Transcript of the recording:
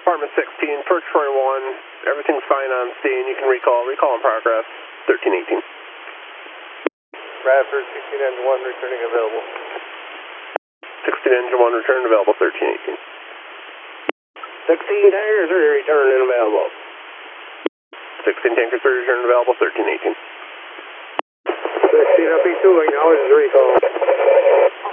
Department 16, approach 21, everything's fine on scene, you can recall in progress, 1318. Bradford, 16 engine 1 returning available. 16 engine 1 return available, 1318. 16 tanker 3 returning available. 16 tanker 3 return available, 1318. 16 up E2 acknowledges recall.